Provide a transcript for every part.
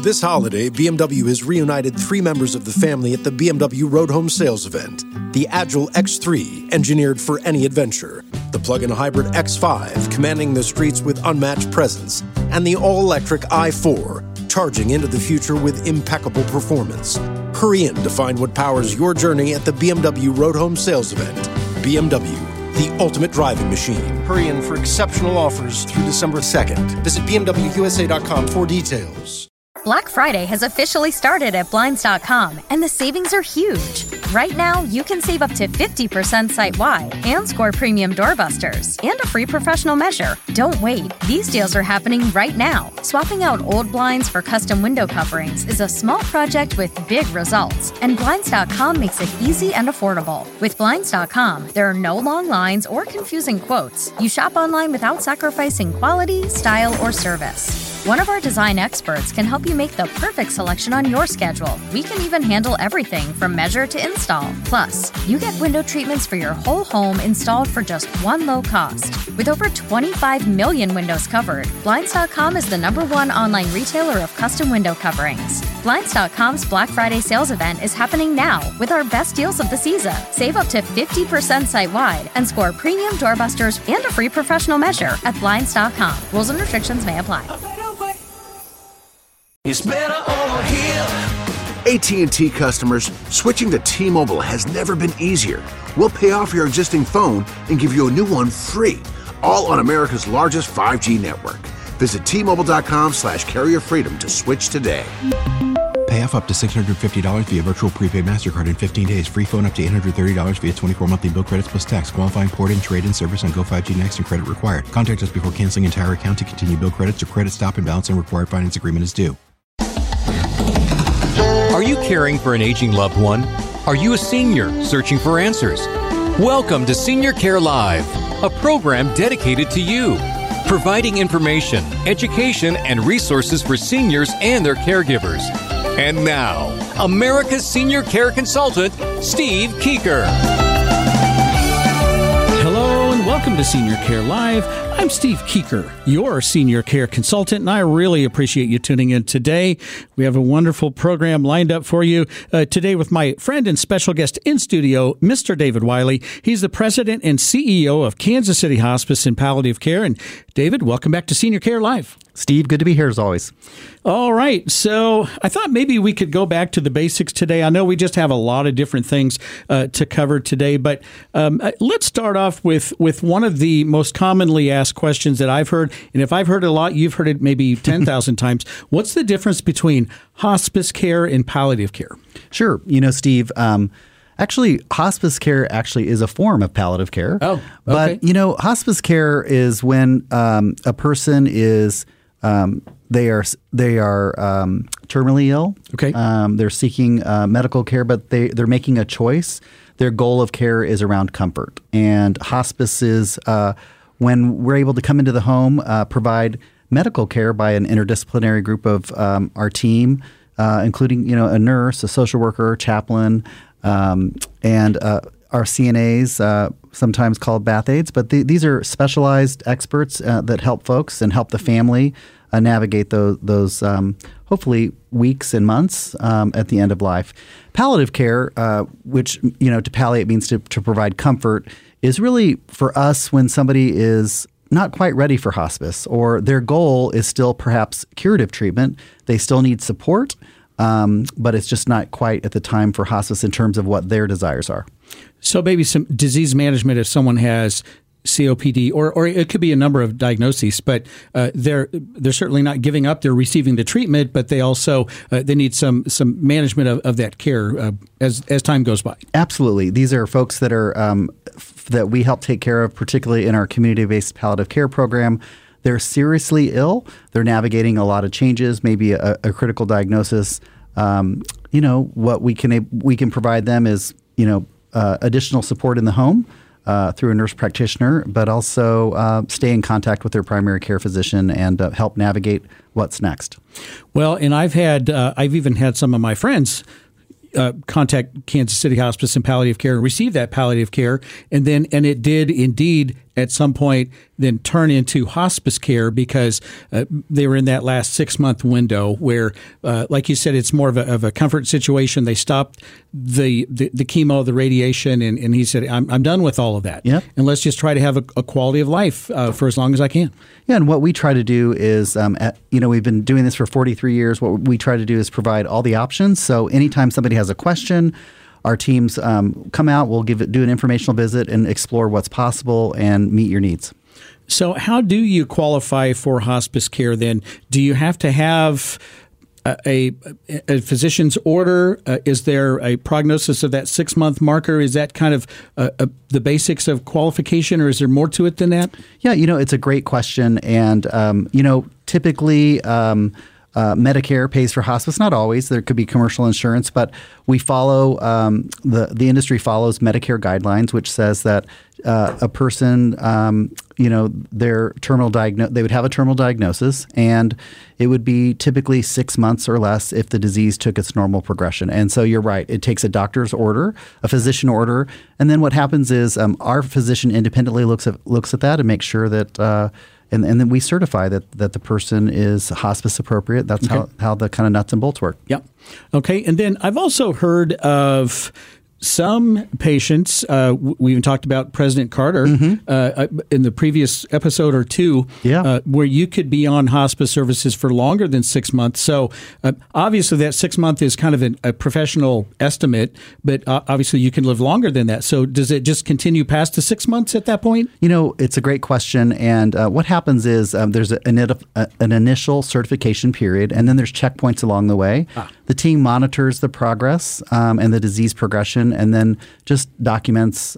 This holiday, BMW has reunited 3 members of the family at the BMW Road Home Sales event. The Agile X3, engineered for any adventure. The plug-in hybrid X5, commanding the streets with unmatched presence. And the all-electric i4, charging into the future with impeccable performance. Hurry in to find what powers your journey at the BMW Road Home Sales event. BMW, the ultimate driving machine. Hurry in for exceptional offers through December 2nd. Visit BMWUSA.com for details. Black Friday has officially started at Blinds.com, and the savings are huge. Right now, you can save up to 50% site-wide and score premium doorbusters and a free professional measure. Don't wait. These deals are happening right now. Swapping out old blinds for custom window coverings is a small project with big results, and Blinds.com makes it easy and affordable. With Blinds.com, there are no long lines or confusing quotes. You shop online without sacrificing quality, style, or service. One of our design experts can help you make the perfect selection on your schedule. We can even handle everything from measure to install. Plus, you get window treatments for your whole home installed for just one low cost. With over 25 million windows covered, Blinds.com is the #1 online retailer of custom window coverings. Blinds.com's Black Friday sales event is happening now with our best deals of the season. Save up to 50% site-wide and score premium doorbusters and a free professional measure at Blinds.com. Rules and restrictions may apply. It's better over here. AT&T customers, switching to T-Mobile has never been easier. We'll pay off your existing phone and give you a new one free, all on America's largest 5G network. Visit T-Mobile.com/carrier freedom to switch today. Pay off up to $650 via virtual prepaid MasterCard in 15 days. Free phone up to $830 via 24 monthly bill credits plus tax. Qualifying port-in, trade-in service on Go 5G Next and credit required. Contact us before canceling entire account to continue bill credits or credit stop and balance and required finance agreement is due. Are you caring for an aging loved one? Are you a senior searching for answers? Welcome to Senior Care Live, a program dedicated to you, providing information, education, and resources for seniors and their caregivers. And now, America's senior care consultant, Steve Keeker. Hello and welcome to Senior Care Live. I'm Steve Keeker, your senior care consultant, and I really appreciate you tuning in today. We have a wonderful program lined up for you today with my friend and special guest in studio, Mr. David Wiley. He's the president and CEO of Kansas City Hospice and Palliative Care. And David, welcome back to Senior Care Live. Steve, good to be here as always. All right. So I thought maybe we could go back to the basics today. I know we just have a lot of different things to cover today, but let's start off with one of the most commonly asked questions that I've heard. And if I've heard it a lot, you've heard it maybe 10,000 times. What's the difference between hospice care and palliative care? Sure. You know, Steve, actually, hospice care actually is a form of palliative care. Oh, okay. But, you know, hospice care is when a person is they are terminally ill. Okay. They're seeking medical care, but they're making a choice. Their goal of care is around comfort. And hospice is when we're able to come into the home, provide medical care by an interdisciplinary group of our team, including, you know, a nurse, a social worker, chaplain, and our CNAs, sometimes called bath aides. But these are specialized experts that help folks and help the family navigate those hopefully weeks and months at the end of life. Palliative care, which, you know, to palliate means to provide comfort, is really for us when somebody is not quite ready for hospice or their goal is still perhaps curative treatment. They still need support, but it's just not quite at the time for hospice in terms of what their desires are. So maybe some disease management if someone has COPD, or it could be a number of diagnoses, but they're certainly not giving up. They're receiving the treatment, but they also they need some management of that care as time goes by. Absolutely, these are folks that are that we help take care of, particularly in our community-based palliative care program. They're seriously ill. They're navigating a lot of changes, maybe a critical diagnosis. You know, what we can provide them is, you know, additional support in the home. Through a nurse practitioner, but also stay in contact with their primary care physician and help navigate what's next. Well, and I've even had some of my friends contact Kansas City Hospice and Palliative Care and receive that palliative care, and it did indeed at some point then turn into hospice care because they were in that last 6-month window where, like you said, it's more of a comfort situation. They stopped the chemo, the radiation, and he said, I'm done with all of that. Yep. And let's just try to have a quality of life for as long as I can. Yeah, and what we try to do is, we've been doing this for 43 years. What we try to do is provide all the options. So anytime somebody has a question, our teams come out, we'll do an informational visit and explore what's possible and meet your needs. So how do you qualify for hospice care then? Do you have to have a physician's order? Is there a prognosis of that 6-month marker? Is that kind of the basics of qualification, or is there more to it than that? Yeah, it's a great question. And, typically Medicare pays for hospice. Not always. There could be commercial insurance, but we follow the industry follows Medicare guidelines, which says that a person, their they would have a terminal diagnosis, and it would be typically 6 months or less if the disease took its normal progression. And so you're right. It takes a doctor's order, a physician order, and then what happens is our physician independently looks at that and makes sure that. And then we certify that the person is hospice appropriate. That's how the kind of nuts and bolts work. Yep. Okay. And then I've also heard of some patients, we even talked about President Carter in the previous episode or two, where you could be on hospice services for longer than 6 months. So obviously that 6 month is kind of a professional estimate, but obviously you can live longer than that. So does it just continue past the 6 months at that point? It's a great question. And what happens is there's an initial certification period, and then there's checkpoints along the way. The team monitors the progress and the disease progression, and then just documents,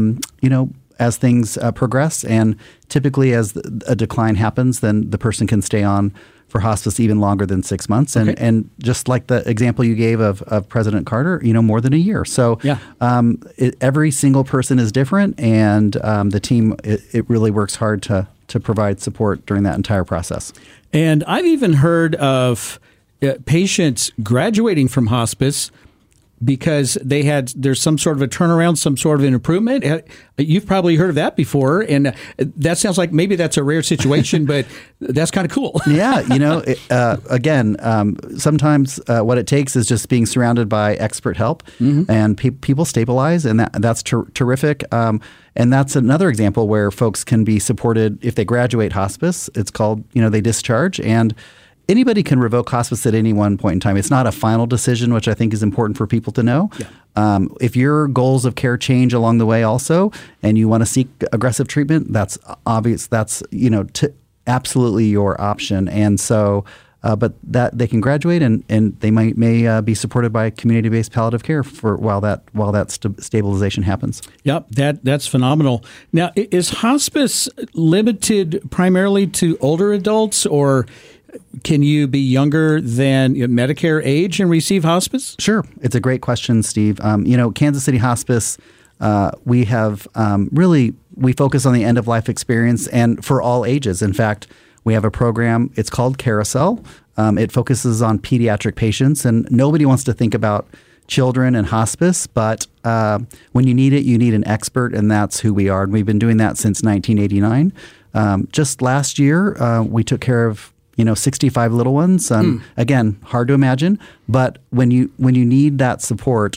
as things progress. And typically as a decline happens, then the person can stay on for hospice even longer than 6 months. And just like the example you gave of President Carter, more than a year. So every single person is different, and the team, it really works hard to provide support during that entire process. And I've even heard of patients graduating from hospice because there's some sort of a turnaround, some sort of an improvement. You've probably heard of that before, and that sounds like maybe that's a rare situation, but that's kind of cool. Yeah, again, sometimes what it takes is just being surrounded by expert help, and people stabilize, and that's terrific. And that's another example where folks can be supported if they graduate hospice. It's called, they discharge, and anybody can revoke hospice at any one point in time. It's not a final decision, which I think is important for people to know. Yeah. If your goals of care change along the way also, and you want to seek aggressive treatment, that's obvious. That's, absolutely your option. And so, but that they can graduate, and they may be supported by community-based palliative care for while that stabilization happens. Yep, that's phenomenal. Now, is hospice limited primarily to older adults, or can you be younger than Medicare age and receive hospice? Sure. It's a great question, Steve. Kansas City Hospice, we have we focus on the end-of-life experience and for all ages. In fact, we have a program, it's called Carousel. It focuses on pediatric patients, and nobody wants to think about children and hospice, but when you need it, you need an expert, and that's who we are. And we've been doing that since 1989. Just last year, we took care of 65 little ones. Again, hard to imagine, but when you need that support,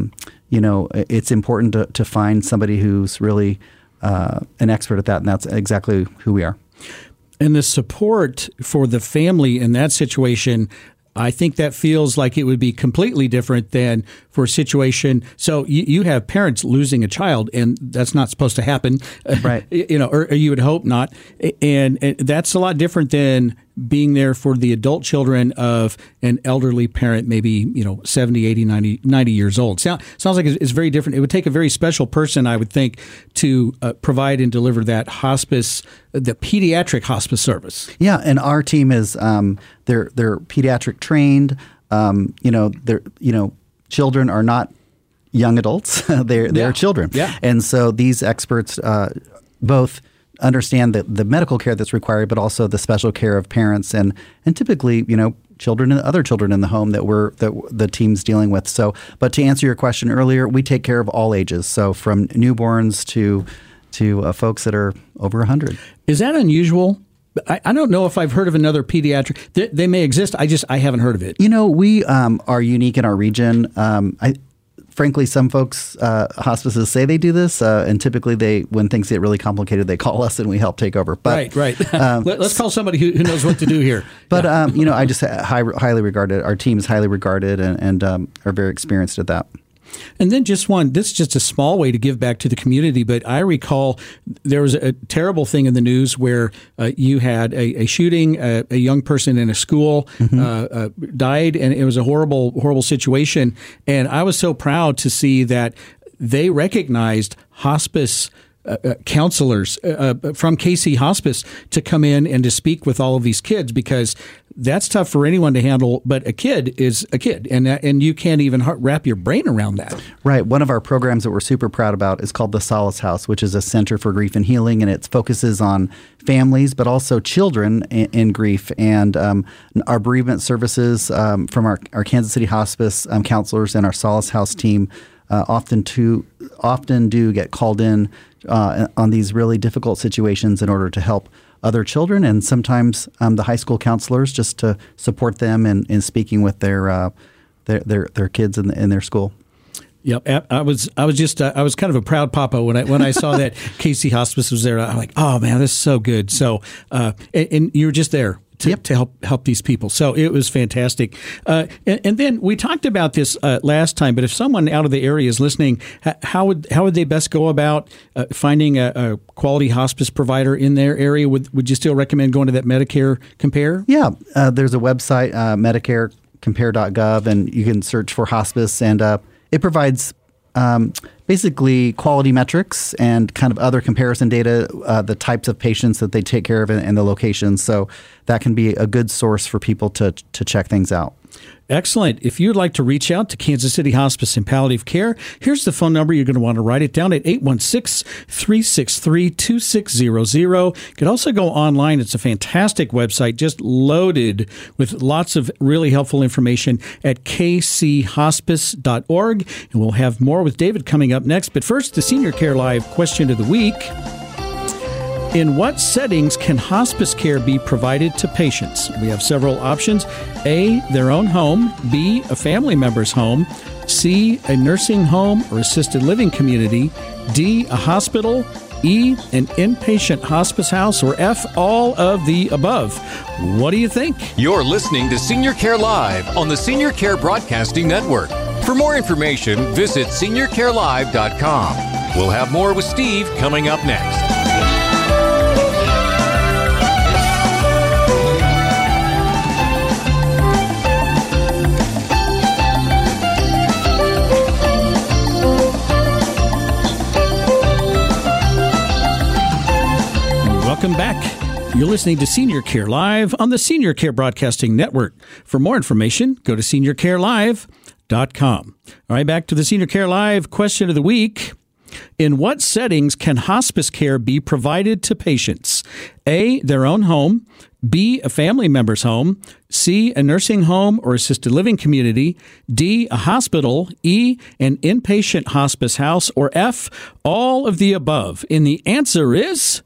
it's important to find somebody who's really an expert at that, and that's exactly who we are. And the support for the family in that situation, I think that feels like it would be completely different than for a situation. So you have parents losing a child, and that's not supposed to happen, right? Or you would hope not. And that's a lot different than being there for the adult children of an elderly parent, maybe 70, 80, 90 years old. Sounds like it's very different. It would take a very special person, I would think, to provide and deliver that hospice, the pediatric hospice service. Yeah, and our team is they're pediatric trained. Children are not young adults; they're children. Yeah, and so these experts both understand the medical care that's required, but also the special care of parents. And typically, children and other children in the home that the team's dealing with. So, but to answer your question earlier, we take care of all ages. So from newborns to folks that are over 100. Is that unusual? I don't know if I've heard of another pediatric. They may exist. I haven't heard of it. We are unique in our region. Frankly, some folks, hospices say they do this, and typically when things get really complicated, they call us and we help take over. But, right. Let's call somebody who knows what to do here. But, I just highly regarded. Our team is highly regarded and are very experienced at that. And then this is just a small way to give back to the community, but I recall there was a terrible thing in the news where you had a shooting, a young person in a school died, and it was a horrible, horrible situation. And I was so proud to see that they recognized hospice counselors from KC Hospice to come in and to speak with all of these kids, because that's tough for anyone to handle, but a kid is a kid, and you can't even wrap your brain around that. Right. One of our programs that we're super proud about is called the Solace House, which is a center for grief and healing, and it focuses on families, but also children in grief. And our bereavement services from our Kansas City Hospice counselors and our Solace House team often do get called in on these really difficult situations in order to help other children, and sometimes the high school counselors, just to support them in speaking with their kids in their school. Yep, I was kind of a proud papa when I saw that KC Hospice was there. I'm like, oh man, this is so good. So and you were just there to help these people. So it was fantastic. And then we talked about this last time, but if someone out of the area is listening, how would they best go about finding a quality hospice provider in their area? Would you still recommend going to that Medicare Compare? Yeah, there's a website, medicarecompare.gov, and you can search for hospice, and it provides basically quality metrics and kind of other comparison data, the types of patients that they take care of and the locations. So that can be a good source for people to check things out. Excellent. If you'd like to reach out to Kansas City Hospice and Palliative Care, here's the phone number. You're going to want to write it down at 816-363-2600. You can also go online. It's a fantastic website, just loaded with lots of really helpful information at kchospice.org. And we'll have more with David coming up next. But first, the Senior Care Live question of the week. In what settings can hospice care be provided to patients? We have several options. A, their own home. B, a family member's home. C, a nursing home or assisted living community. D, a hospital. E, an inpatient hospice house. Or F, all of the above. What do you think? You're listening to Senior Care Live on the Senior Care Broadcasting Network. For more information, visit seniorcarelive.com. We'll have more with Steve coming up next. Welcome back. You're listening to Senior Care Live on the Senior Care Broadcasting Network. For more information, go to seniorcarelive.com. All right, back to the Senior Care Live question of the week. In what settings can hospice care be provided to patients? A, their own home. B, a family member's home. C, a nursing home or assisted living community. D, a hospital. E, an inpatient hospice house. Or F, all of the above. And the answer is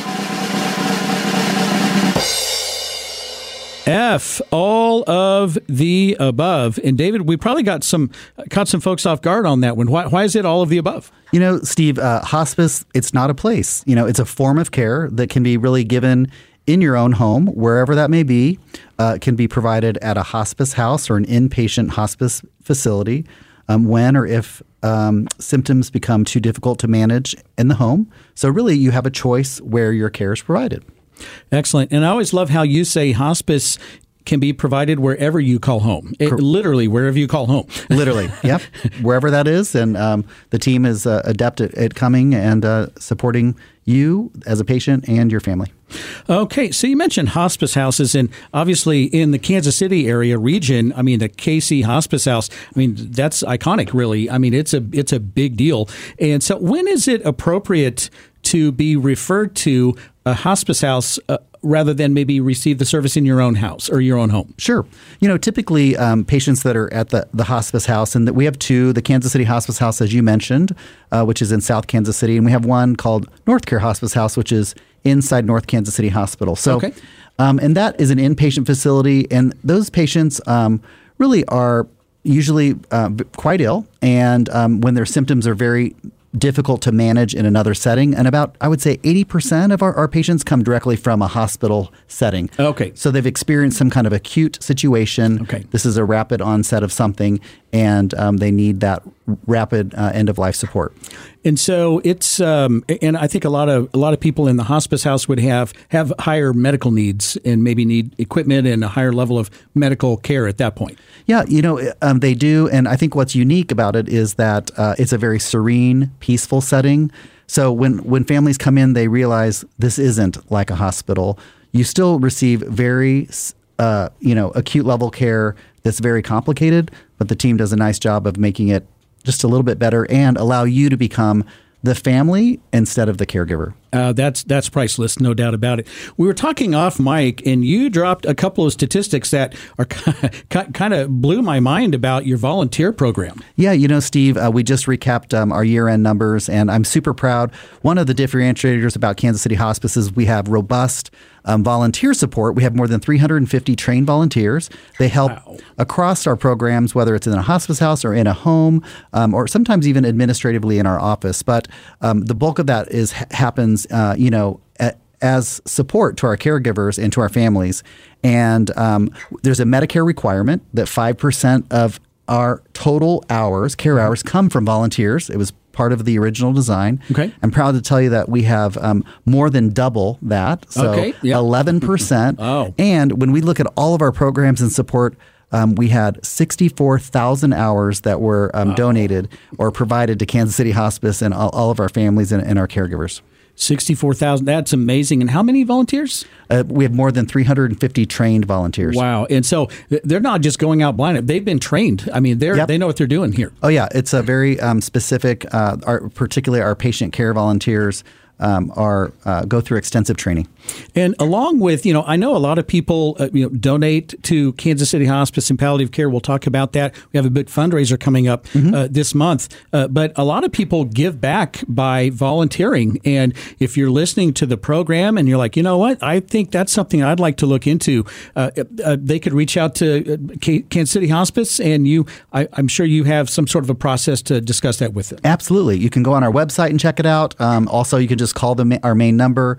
F, all of the above. And David, we probably caught some folks off guard on that one. Why is it all of the above? Steve, hospice, it's not a place. It's a form of care that can be really given in your own home, wherever that may be. Can be provided at a hospice house or an inpatient hospice facility when or if symptoms become too difficult to manage in the home. So really, you have a choice where your care is provided. Excellent. And I always love how you say hospice can be provided wherever you call home. Literally, wherever you call home. Literally, yep. Wherever that is. And the team is adept at coming and supporting you as a patient and your family. Okay, so you mentioned hospice houses, and obviously in the Kansas City area region, the KC Hospice House, that's iconic, really. It's a big deal. And so when is it appropriate to be referred to a hospice house rather than maybe receive the service in your own house or your own home? Sure. Typically patients that are at the hospice house, and that we have two, the Kansas City Hospice House, as you mentioned, which is in South Kansas City, and we have one called North Care Hospice House, which is inside North Kansas City Hospital. So, okay. And that is an inpatient facility, and those patients really are usually quite ill, and when their symptoms are very difficult to manage in another setting. And about, I would say, 80% of our patients come directly from a hospital setting. Okay. So they've experienced some kind of acute situation. Okay. This is a rapid onset of something, and they need that rapid end-of-life support. And so it's, and I think a lot of people in the hospice house would have higher medical needs and maybe need equipment and a higher level of medical care at that point. Yeah, they do. And I think what's unique about it is that it's a very serene, peaceful setting. So when families come in, they realize this isn't like a hospital. You still receive very, acute level care that's very complicated, but the team does a nice job of making it just a little bit better and allow you to become the family instead of the caregiver. That's priceless, no doubt about it. We were talking off mic, and you dropped a couple of statistics that are kind of blew my mind about your volunteer program. Yeah, Steve, we just recapped our year-end numbers, and I'm super proud. One of the differentiators about Kansas City Hospice is we have robust volunteer support. We have more than 350 trained volunteers. They help across our programs, whether it's in a hospice house or in a home, or sometimes even administratively in our office. But the bulk of that happens as support to our caregivers and to our families. And there's a Medicare requirement that 5% of our total care hours come from volunteers. It was part of the original design. Okay. I'm proud to tell you that we have more than double that. So 11%. Oh. And when we look at all of our programs and support, we had 64,000 hours that were donated or provided to Kansas City Hospice and all of our families and our caregivers. 64,000. That's amazing. And how many volunteers? We have more than 350 trained volunteers. Wow. And so they're not just going out blind. They've been trained. I mean, they know what they're doing here. Oh, yeah. It's a very specific, particularly our patient care volunteers go through extensive training. And along with, I know a lot of people, donate to Kansas City Hospice and Palliative Care. We'll talk about that. We have a big fundraiser coming up this month. But a lot of people give back by volunteering. And if you're listening to the program and you're like, you know what, I think that's something I'd like to look into, they could reach out to Kansas City Hospice, and I'm sure you have some sort of a process to discuss that with them. Absolutely. You can go on our website and check it out. Also, you can just call our main number,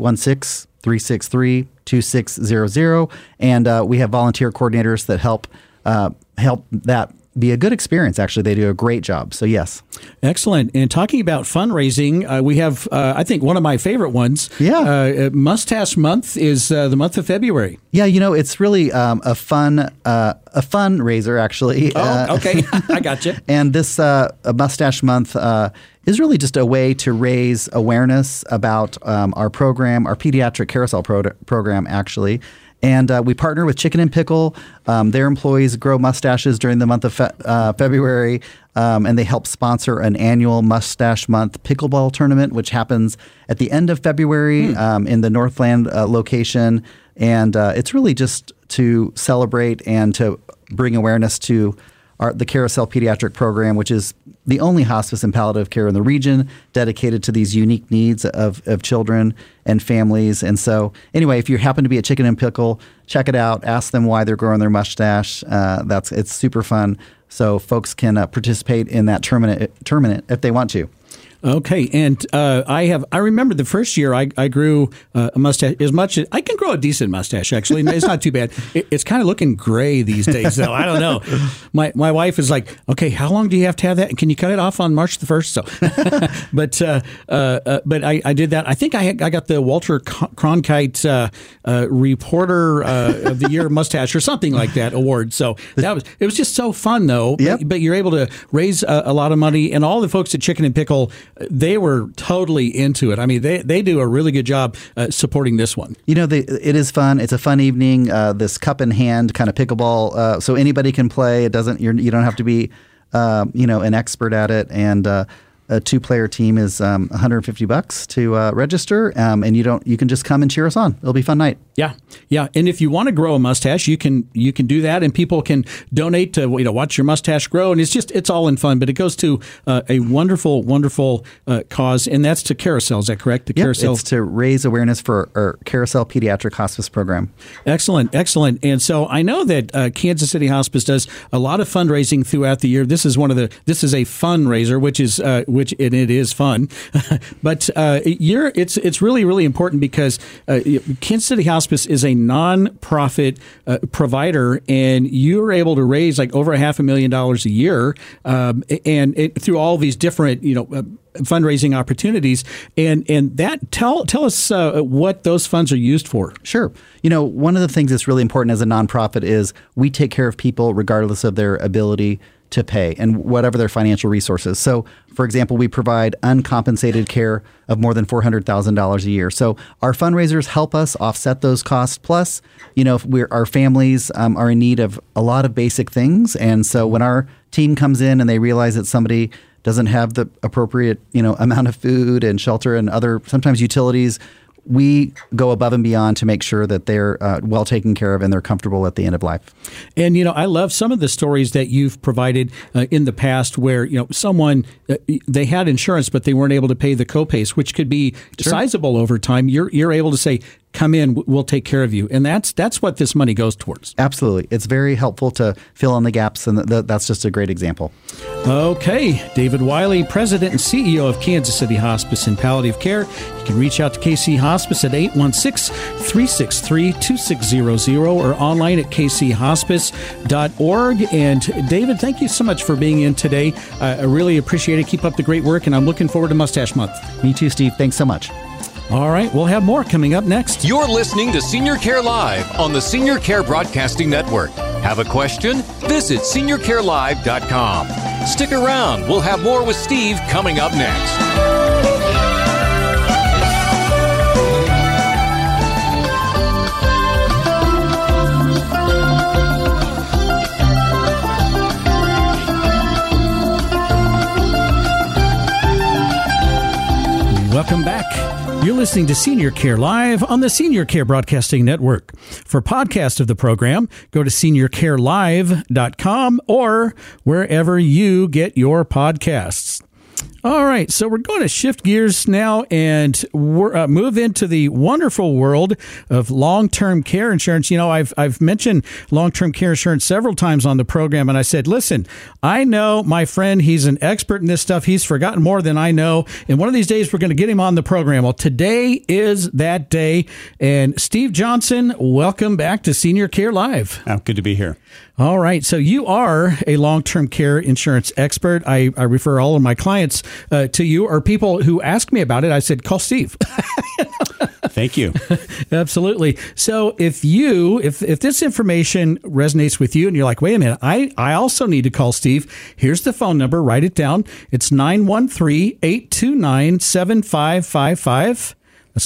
816-363-2600. And we have volunteer coordinators that help that be a good experience. Actually, they do a great job. So, yes. Excellent. And talking about fundraising, we have, I think, one of my favorite ones. Yeah. Mustache Month is the month of February. Yeah, it's really a fundraiser, actually. Oh, okay. I got you. And this Mustache Month is really just a way to raise awareness about our program, our pediatric carousel program, actually. And we partner with Chicken and Pickle. Their employees grow mustaches during the month of February, and they help sponsor an annual Mustache Month pickleball tournament, which happens at the end of February in the Northland location. And it's really just to celebrate and to bring awareness to the Carousel Pediatric Program, which is the only hospice and palliative care in the region dedicated to these unique needs of children and families. And so anyway, if you happen to be at Chicken and Pickle, check it out. Ask them why they're growing their mustache. It's super fun. So folks can participate in that tournament if they want to. Okay, and I remember the first year I grew a mustache as much as I can grow a decent mustache. Actually, it's not too bad. It's kind of looking gray these days, though. I don't know. My wife is like, okay, how long do you have to have that? And can you cut it off on March the 1st? So, but I did that. I think I got the Walter Cronkite Reporter of the Year mustache or something like that award. So it was just so fun, though. Yep. But you're able to raise a lot of money, and all the folks at Chicken and Pickle, they were totally into it. I mean, they do a really good job supporting this one. It is fun. It's a fun evening. This cup in hand kind of pickleball, so anybody can play. It doesn't. You don't have to be, an expert at it. And a 2-player team is $150 to register, and you can just come and cheer us on. It'll be a fun night. Yeah. And if you want to grow a mustache, you can do that, and people can donate to watch your mustache grow, and it's all in fun. But it goes to a wonderful cause, and that's to Carousel. Is that correct? The Carousel. It's to raise awareness for our Carousel Pediatric Hospice Program. Excellent. And so I know that Kansas City Hospice does a lot of fundraising throughout the year. This is a fundraiser, which it is fun, but it's really, really important because Kansas City Hospice is a non-profit provider, and you're able to raise like over $500,000 a year, and through all these different fundraising opportunities, and that tell us what those funds are used for. Sure. One of the things that's really important as a nonprofit is we take care of people regardless of their ability to pay and whatever their financial resources. So, for example, we provide uncompensated care of more than $400,000 a year. So our fundraisers help us offset those costs. Plus, if our families are in need of a lot of basic things. And so when our team comes in and they realize that somebody doesn't have the appropriate, amount of food and shelter and other sometimes utilities, we go above and beyond to make sure that they're well taken care of and they're comfortable at the end of life. And, I love some of the stories that you've provided in the past where, someone, they had insurance, but they weren't able to pay the copays, which could be sizable over time. You're able to say, come in, we'll take care of you. And that's what this money goes towards. Absolutely. It's very helpful to fill in the gaps, and that's just a great example. Okay. David Wiley, President and CEO of Kansas City Hospice and Palliative Care. You can reach out to KC Hospice at 816-363-2600 or online at kchospice.org. And David, thank you so much for being in today. I really appreciate it. Keep up the great work, and I'm looking forward to Mustache Month. Me too, Steve. Thanks so much. All right, we'll have more coming up next. You're listening to Senior Care Live on the Senior Care Broadcasting Network. Have a question? Visit seniorcarelive.com. Stick around. We'll have more with Steve coming up next. Welcome back. You're listening to Senior Care Live on the Senior Care Broadcasting Network. For podcast of the program, go to seniorcarelive.com or wherever you get your podcasts. All right, so we're going to shift gears now and move into the wonderful world of long-term care insurance. I've mentioned long-term care insurance several times on the program, and I said, listen, I know my friend, he's an expert in this stuff. He's forgotten more than I know, and one of these days we're going to get him on the program. Well, today is that day, and Steve Johnson, welcome back to Senior Care Live. Good to be here. All right. So you are a long-term care insurance expert. I refer all of my clients to you, or people who ask me about it. I said, call Steve. Thank you. Absolutely. So if this information resonates with you and you're like, wait a minute, I also need to call Steve. Here's the phone number. Write it down. It's 913-829-7555. That's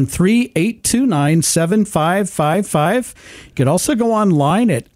913-829-7555. You can also go online at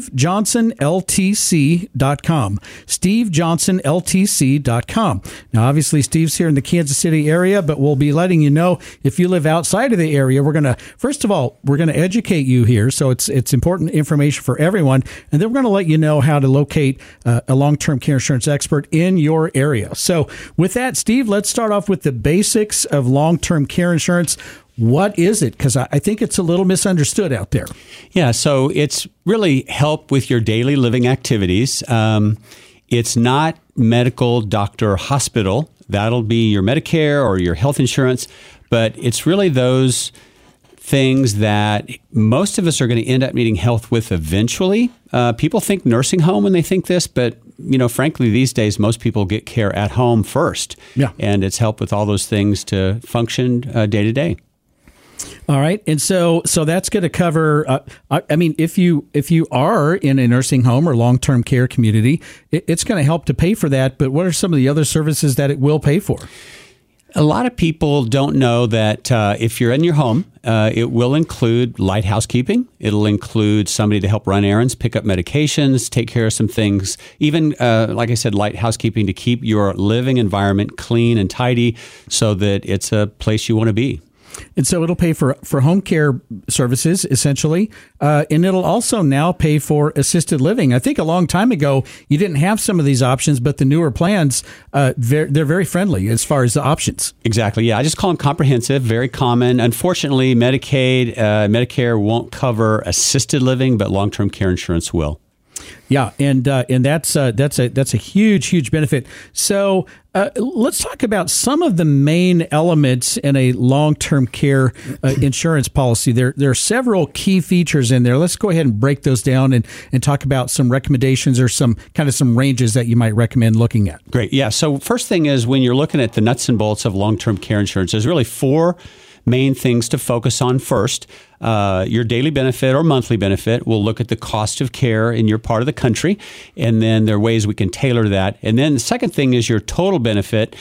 stevejohnsonltc.com. stevejohnsonltc.com. Now, obviously, Steve's here in the Kansas City area, but we'll be letting you know if you live outside of the area. We're going to educate you here, so it's important information for everyone, and then we're going to let you know how to locate a long-term care insurance expert in your area. So with that, Steve, let's start off with the basics of long-term care insurance. What is it? Because I think it's a little misunderstood out there. Yeah, so it's really help with your daily living activities. It's not medical, doctor, hospital. That'll be your Medicare or your health insurance. But it's really those things that most of us are going to end up needing health with eventually. People think nursing home when they think this, but frankly, these days, most people get care at home first. Yeah. And it's help with all those things to function day to day. All right. And so that's going to cover, if you are in a nursing home or long-term care community, it's going to help to pay for that. But what are some of the other services that it will pay for? A lot of people don't know that if you're in your home, it will include light housekeeping. It'll include somebody to help run errands, pick up medications, take care of some things. Even, like I said, light housekeeping to keep your living environment clean and tidy so that it's a place you want to be. And so it'll pay for home care services, essentially, and it'll also now pay for assisted living. I think a long time ago, you didn't have some of these options, but the newer plans, they're very friendly as far as the options. Exactly, yeah. I just call them comprehensive, very common. Unfortunately, Medicaid, Medicare won't cover assisted living, but long-term care insurance will. Yeah, and that's a huge benefit. So let's talk about some of the main elements in a long-term care insurance policy. There are several key features in there. Let's go ahead and break those down and talk about some recommendations or some ranges that you might recommend looking at. Great. Yeah. So first thing is when you're looking at the nuts and bolts of long-term care insurance, there's really four main things to focus on first. Your daily benefit or monthly benefit. We'll look at the cost of care in your part of the country, and then there are ways we can tailor that. And then the second thing is your total benefit.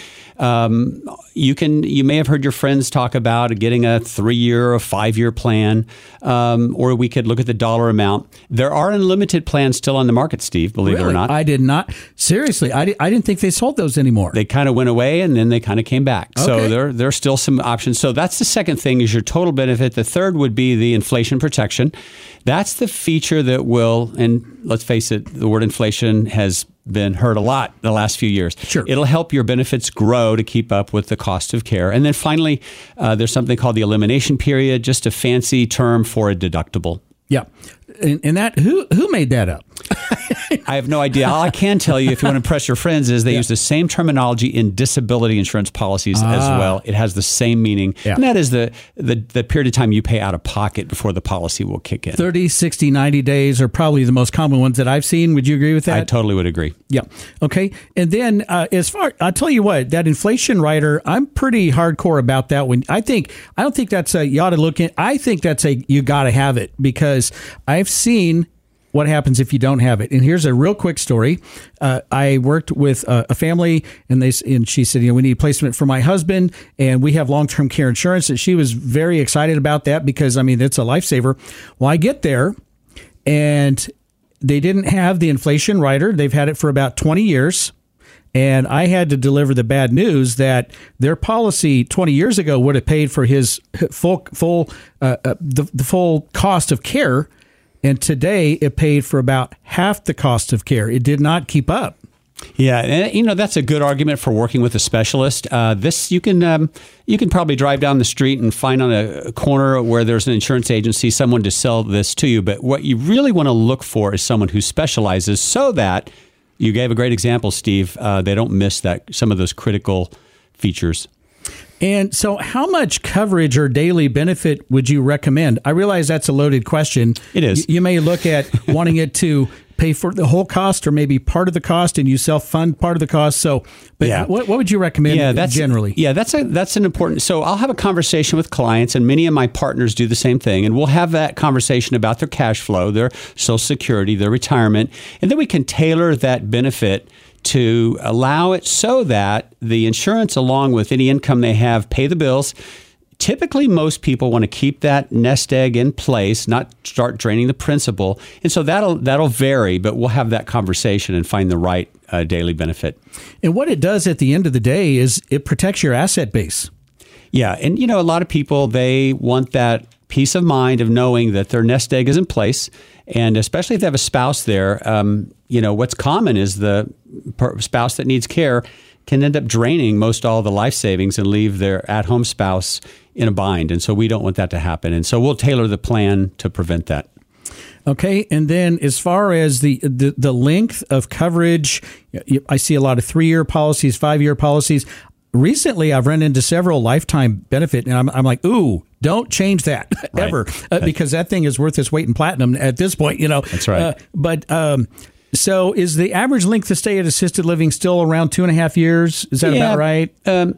You may have heard your friends talk about getting a 3-year or 5-year plan, or we could look at the dollar amount. There are unlimited plans still on the market, Steve, believe it or not. I did not. Seriously, I didn't think they sold those anymore. They kind of went away, and then they kind of came back. Okay. So there are still some options. So that's the second thing is your total benefit. The third would be the inflation protection. That's the feature that will, and let's face it, the word inflation has been heard a lot the last few years. Sure. It'll help your benefits grow to keep up with the cost of care. And then finally, there's something called the elimination period, just a fancy term for a deductible. Yeah. And that, who made that up? I have no idea. All I can tell you, if you want to impress your friends, is they use the same terminology in disability insurance policies as well. It has the same meaning. Yeah. And that is the period of time you pay out of pocket before the policy will kick in. 30, 60, 90 days are probably the most common ones that I've seen. Would you agree with that? I totally would agree. Yeah. Okay. And then I'll tell you what, that inflation rider, I'm pretty hardcore about that one. I don't think that's you ought to look at. I think that's you got to have it, because I've seen what happens if you don't have it. And here's a real quick story. I worked with a family, and she said, we need placement for my husband, and we have long-term care insurance. And she was very excited about that because, it's a lifesaver. Well, I get there, and they didn't have the inflation rider. They've had it for about 20 years. And I had to deliver the bad news that their policy 20 years ago would have paid for his full cost of care. And today it paid for about half the cost of care. It did not keep up. Yeah, and that's a good argument for working with a specialist. This you can probably drive down the street and find on a corner where there's an insurance agency someone to sell this to you. But what you really want to look for is someone who specializes, so that you gave a great example, Steve. They don't miss some of those critical features. And so how much coverage or daily benefit would you recommend? I realize that's a loaded question. It is. You may look at wanting it to pay for the whole cost or maybe part of the cost, and you self-fund part of the cost. So, but yeah. What would you recommend generally? Yeah, that's an important. So I'll have a conversation with clients, and many of my partners do the same thing. And we'll have that conversation about their cash flow, their Social Security, their retirement. And then we can tailor that benefit to allow it so that the insurance, along with any income they have, pay the bills. Typically, most people want to keep that nest egg in place, not start draining the principal. And so that'll vary, but we'll have that conversation and find the right daily benefit. And what it does at the end of the day is it protects your asset base. Yeah. And, a lot of people, they want that peace of mind of knowing that their nest egg is in place. And especially if they have a spouse there, what's common is the spouse that needs care can end up draining most all the life savings and leave their at-home spouse in a bind. And so we don't want that to happen. And so we'll tailor the plan to prevent that. Okay. And then as far as the length of coverage, I see a lot of 3-year policies, 5-year policies. Recently, I've run into several lifetime benefit, and I'm like, ooh, don't change that ever, because that thing is worth its weight in platinum at this point, That's right. So is the average length of stay at assisted living still around 2.5 years? Is that about right?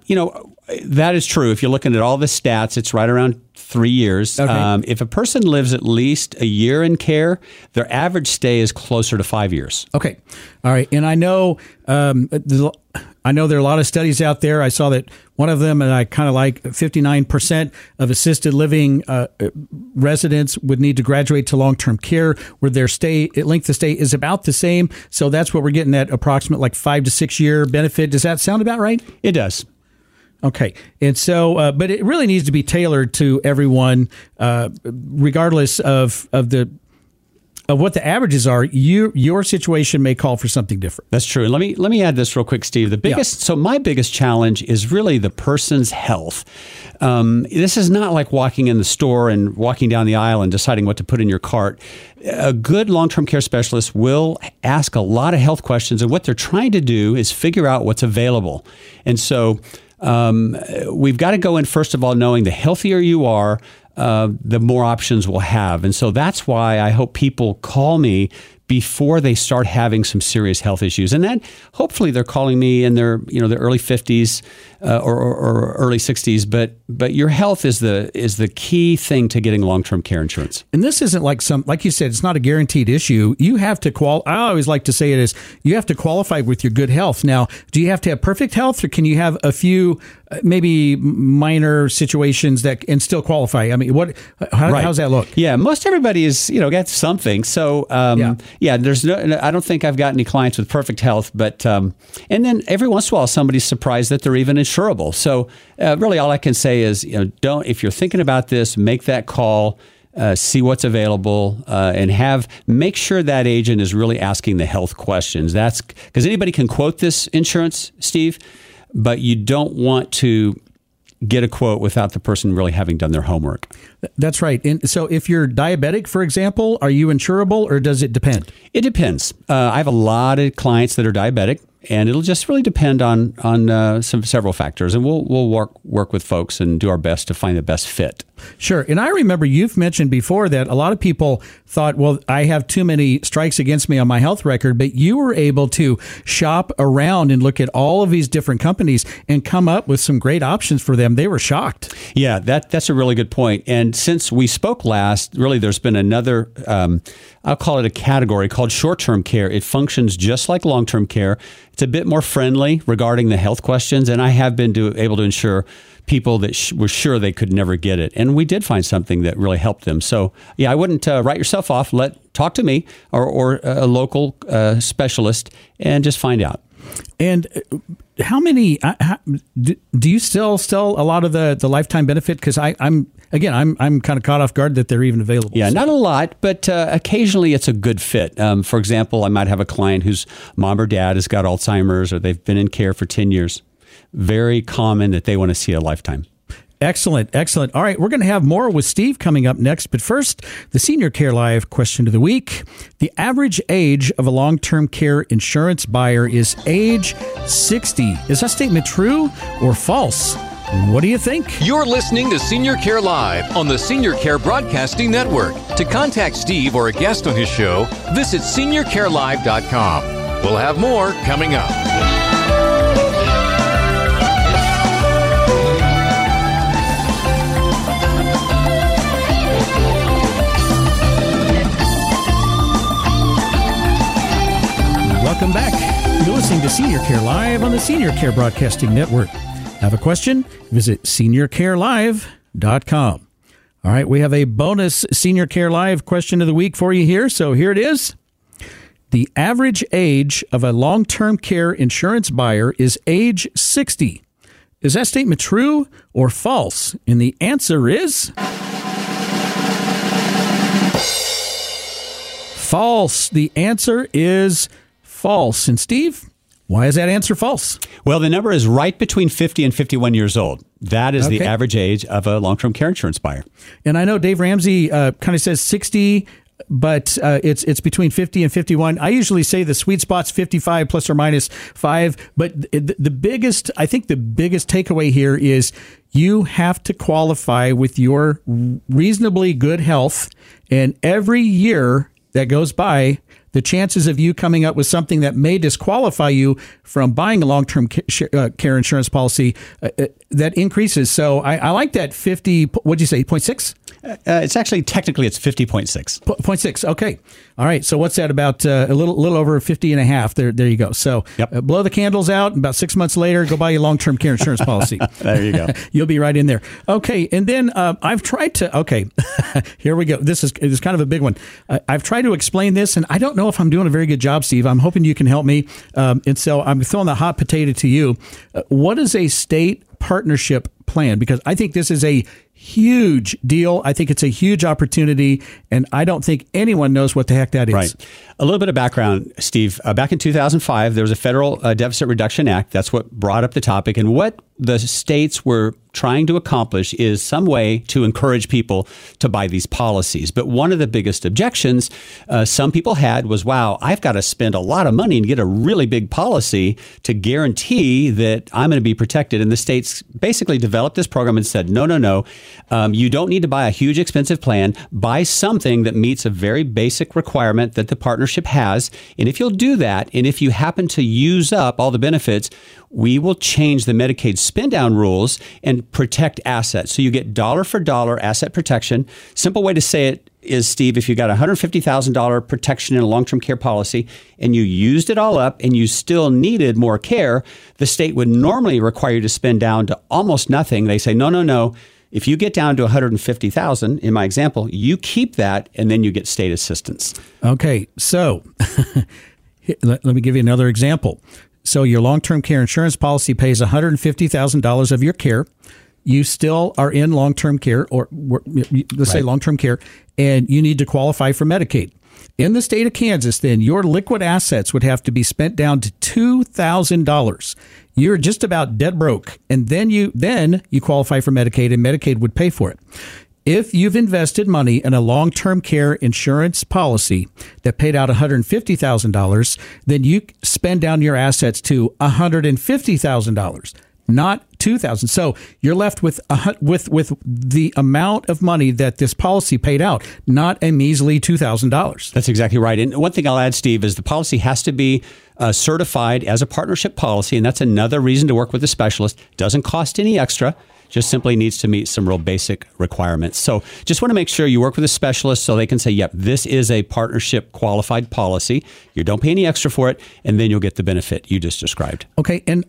That is true. If you're looking at all the stats, it's right around 3 years. Okay. If a person lives at least a year in care, their average stay is closer to 5 years. Okay. All right. And I know I know there are a lot of studies out there. I saw that one of them, and I kind of like 59% of assisted living residents would need to graduate to long-term care, where their length of stay is about the same. So that's what we're getting, that approximate like 5 to 6 year benefit. Does that sound about right? It does. Okay. And so, but it really needs to be tailored to everyone, regardless of what the averages are. Your situation may call for something different. That's true. And let me add this real quick, Steve. So my biggest challenge is really the person's health. This is not like walking in the store and walking down the aisle and deciding what to put in your cart. A good long-term care specialist will ask a lot of health questions, and what they're trying to do is figure out what's available. And so we've got to go in, first of all, knowing the healthier you are, the more options we'll have. And so that's why I hope people call me before they start having some serious health issues. And then hopefully they're calling me in their early 50s or early 60s. But your health is the key thing to getting long-term care insurance. And this isn't like you said, it's not a guaranteed issue. You have to I always like to say it is, you have to qualify with your good health. Now, do you have to have perfect health, or can you have a few maybe minor situations and still qualify? I mean, how's that look? Yeah, most everybody is, got something. So, I don't think I've got any clients with perfect health, but, and then every once in a while, somebody's surprised that they're even insurable. So really all I can say is, if you're thinking about this, make that call, see what's available, and make sure that agent is really asking the health questions. That's because anybody can quote this insurance, Steve, but you don't want to get a quote without the person really having done their homework. That's right. And so if you're diabetic, for example, are you insurable, or does it depend? It depends. I have a lot of clients that are diabetic, and it'll just really depend on several factors. And we'll work with folks and do our best to find the best fit. Sure. And I remember you've mentioned before that a lot of people thought, well, I have too many strikes against me on my health record, but you were able to shop around and look at all of these different companies and come up with some great options for them. They were shocked. Yeah, that's a really good point. And since we spoke last, really there's been another, I'll call it a category called short-term care. It functions just like long-term care. It's a bit more friendly regarding the health questions, and I have been able to insure people that were sure they could never get it. And we did find something that really helped them. So, yeah, I wouldn't write yourself off. Talk to me or a local specialist and just find out. And how many do you still sell a lot of the lifetime benefit? Because I'm kind of caught off guard that they're even available. Yeah, not a lot, but occasionally it's a good fit. For example, I might have a client whose mom or dad has got Alzheimer's, or they've been in care for 10 years. Very common that they want to see a lifetime. Excellent. All right, we're going to have more with Steve coming up next. But first, the Senior Care Live question of the week. The average age of a long-term care insurance buyer is age 60. Is that statement true or false? What do you think? You're listening to Senior Care Live on the Senior Care Broadcasting Network. To contact Steve or a guest on his show, visit seniorcarelive.com. We'll have more coming up. Welcome back. You're listening to Senior Care Live on the Senior Care Broadcasting Network. Have a question? Visit seniorcarelive.com. All right, we have a bonus Senior Care Live question of the week for you here. So here it is. The average age of a long-term care insurance buyer is age 60. Is that statement true or false? And the answer is false. The answer is false. And Steve, why is that answer false? Well, the number is right between 50 and 51 years old. That is the average age of a long-term care insurance buyer. And I know Dave Ramsey kind of says 60, but it's between 50 and 51. I usually say the sweet spot's 55 plus or minus 5. But the biggest takeaway here is you have to qualify with your reasonably good health. And every year that goes by, the chances of you coming up with something that may disqualify you from buying a long-term care insurance policy, that increases. So I like that 50, what'd you say, 0.6? It's actually, technically, it's 50.6. 0.6. Okay. All right. So what's that, about a little over 50 and a half? There you go. So blow the candles out, and about 6 months later, go buy your long-term care insurance policy. There you go. You'll be right in there. Okay. And then I've tried to, here we go. This is kind of a big one. I've tried to explain this, and I don't know if I'm doing a very good job, Steve. I'm hoping you can help me. And so I'm throwing the hot potato to you. What is a state partnership plan? Because I think this is a huge deal. I think it's a huge opportunity, and I don't think anyone knows what the heck that is. Right. A little bit of background, Steve. Back in 2005, there was a Federal Deficit Reduction Act. That's what brought up the topic. And what the states were trying to accomplish is some way to encourage people to buy these policies. But one of the biggest objections some people had was, wow, I've got to spend a lot of money and get a really big policy to guarantee that I'm going to be protected. And the states basically developed this program and said, no. You don't need to buy a huge expensive plan. Buy something that meets a very basic requirement that the partnership has. And if you'll do that, and if you happen to use up all the benefits, we will change the Medicaid spend down rules and protect assets. So you get dollar for dollar asset protection. Simple way to say it is, Steve, if you got $150,000 protection in a long-term care policy and you used it all up and you still needed more care, the state would normally require you to spend down to almost nothing. They say, no. If you get down to $150,000, in my example, you keep that and then you get state assistance. Okay, so let me give you another example. So your long-term care insurance policy pays $150,000 of your care. You still are in long-term care, or let's say long-term care, and you need to qualify for Medicaid. In the state of Kansas, then, your liquid assets would have to be spent down to $2,000. You're just about dead broke, and then you qualify for Medicaid, and Medicaid would pay for it. If you've invested money in a long-term care insurance policy that paid out $150,000, then you spend down your assets to $150,000, not $2,000. So you're left with the amount of money that this policy paid out, not a measly $2,000. That's exactly right. And one thing I'll add, Steve, is the policy has to be certified as a partnership policy, and that's another reason to work with a specialist. Doesn't cost any extra. Just simply needs to meet some real basic requirements. So just want to make sure you work with a specialist so they can say, yep, this is a partnership qualified policy. You don't pay any extra for it, and then you'll get the benefit you just described. Okay. And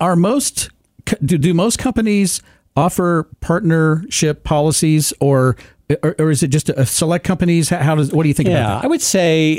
do most companies offer partnership policies, or is it just a select companies? What do you think about that? I would say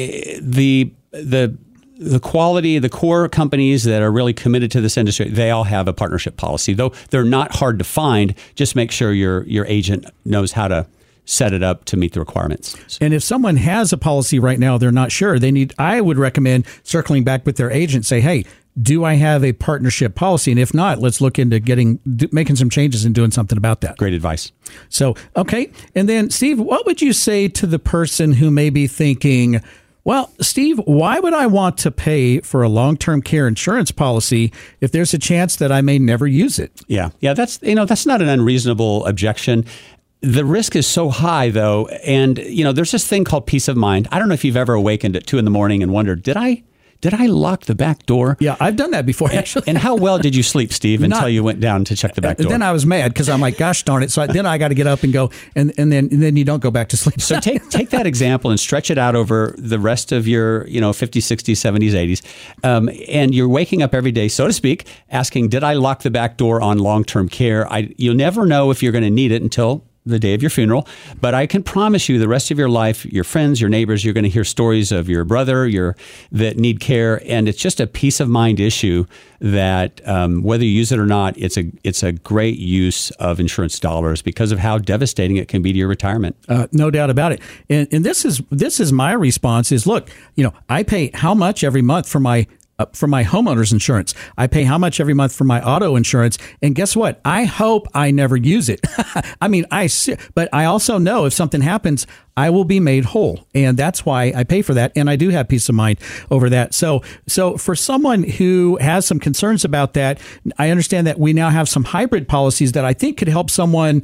the quality, the core companies that are really committed to this industry, they all have a partnership policy. Though they're not hard to find, just make sure your agent knows how to set it up to meet the requirements. And if someone has a policy right now, they're not sure, I would recommend circling back with their agent, say, hey, do I have a partnership policy? And if not, let's look into making some changes and doing something about that. Great advice. So, okay. And then, Steve, what would you say to the person who may be thinking, well, Steve, why would I want to pay for a long-term care insurance policy if there's a chance that I may never use it? Yeah, that's not an unreasonable objection. The risk is so high, though, and there's this thing called peace of mind. I don't know if you've ever awakened at 2 a.m. and wondered, did I lock the back door? Yeah, I've done that before, actually. And how well did you sleep, Steve, until you went down to check the back door? Then I was mad because I'm like, gosh darn it. So then I got to get up and go, and then you don't go back to sleep. So take that example and stretch it out over the rest of your 50s, 60s, 70s, 80s. And you're waking up every day, so to speak, asking, did I lock the back door on long-term care? You'll never know if you're going to need it until the day of your funeral. But I can promise you the rest of your life, your friends, your neighbors, you're going to hear stories of your brother that need care. And it's just a peace of mind issue that whether you use it or not, it's a great use of insurance dollars because of how devastating it can be to your retirement. No doubt about it. And this is my response is, look, I pay how much every month for my homeowner's insurance. I pay how much every month for my auto insurance. And guess what? I hope I never use it. But I also know if something happens, I will be made whole. And that's why I pay for that. And I do have peace of mind over that. So for someone who has some concerns about that, I understand that we now have some hybrid policies that I think could help someone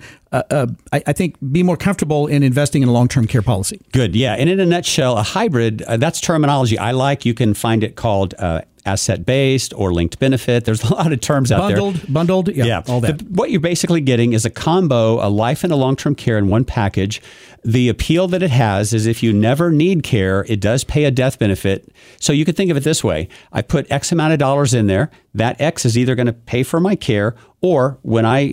I think be more comfortable in investing in a long-term care policy. Good. Yeah. And in a nutshell, a hybrid, that's terminology I like. You can find it called asset-based or linked benefit. There's a lot of terms out there. Bundled, yeah, all that. What you're basically getting is a combo, a life and a long-term care in one package. The appeal that it has is if you never need care, it does pay a death benefit. So you could think of it this way. I put X amount of dollars in there. That X is either going to pay for my care, or when I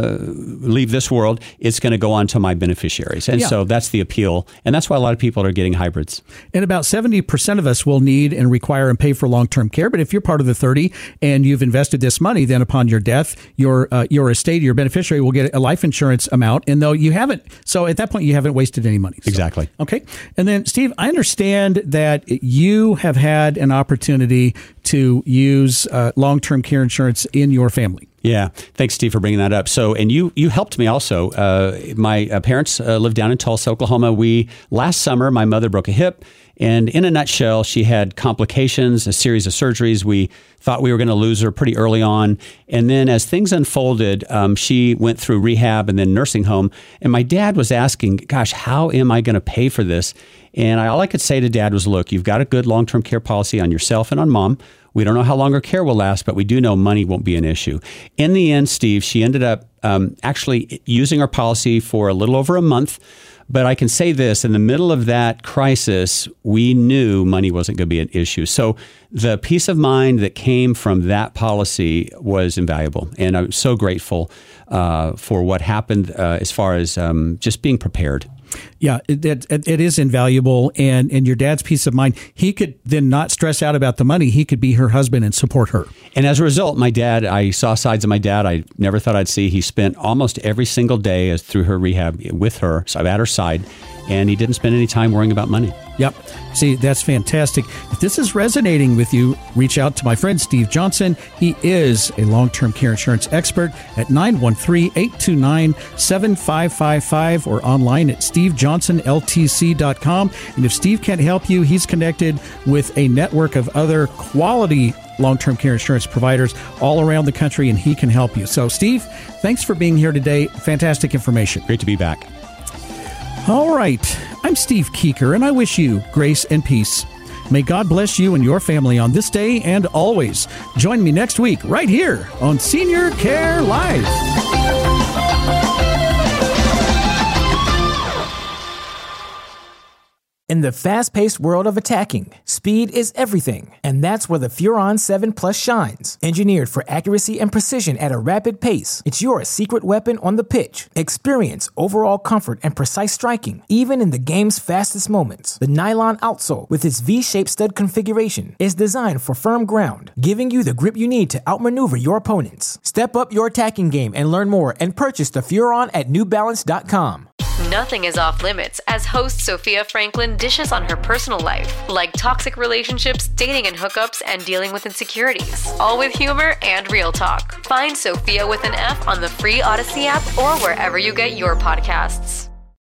leave this world, it's going to go on to my beneficiaries. And so that's the appeal. And that's why a lot of people are getting hybrids. And about 70% of us will need and require and pay for long-term care. But if you're part of the 30 and you've invested this money, then upon your death, your estate, your beneficiary will get a life insurance amount. And though you haven't, so at that point, you haven't wasted any money. So, exactly. Okay. And then, Steve, I understand that you have had an opportunity to use long-term care insurance in your family. Yeah. Thanks, Steve, for bringing that up. So, and you helped me also. My parents live down in Tulsa, Oklahoma. Last summer, my mother broke a hip. And in a nutshell, she had complications, a series of surgeries. We thought we were going to lose her pretty early on. And then as things unfolded, she went through rehab and then nursing home. And my dad was asking, gosh, how am I going to pay for this? And all I could say to Dad was, look, you've got a good long-term care policy on yourself and on Mom. We don't know how long her care will last, but we do know money won't be an issue. In the end, Steve, she ended up actually using our policy for a little over a month. But I can say this, in the middle of that crisis, we knew money wasn't going to be an issue. So the peace of mind that came from that policy was invaluable. And I'm so grateful for what happened as far as just being prepared. Yeah, it is invaluable. And your dad's peace of mind, he could then not stress out about the money. He could be her husband and support her. And as a result, my dad, I saw sides of my dad I never thought I'd see. He spent almost every single day through her rehab with her, so I'm at her side. And he didn't spend any time worrying about money. Yep. See, that's fantastic. If this is resonating with you, reach out to my friend Steve Johnson. He is a long-term care insurance expert at 913-829-7555 or online at stevejohnsonltc.com. And if Steve can't help you, he's connected with a network of other quality long-term care insurance providers all around the country, and he can help you. So, Steve, thanks for being here today. Fantastic information. Great to be back. All right. I'm Steve Keeker, and I wish you grace and peace. May God bless you and your family on this day and always. Join me next week right here on Senior Care Live. In the fast-paced world of attacking, speed is everything, and that's where the Furon 7 Plus shines. Engineered for accuracy and precision at a rapid pace, it's your secret weapon on the pitch. Experience overall comfort and precise striking, even in the game's fastest moments. The nylon outsole, with its V-shaped stud configuration, is designed for firm ground, giving you the grip you need to outmaneuver your opponents. Step up your attacking game and learn more and purchase the Furon at NewBalance.com. Nothing is off limits as host Sophia Franklin dishes on her personal life, like toxic relationships, dating and hookups, and dealing with insecurities. All with humor and real talk. Find Sophia with an F on the free Odyssey app or wherever you get your podcasts.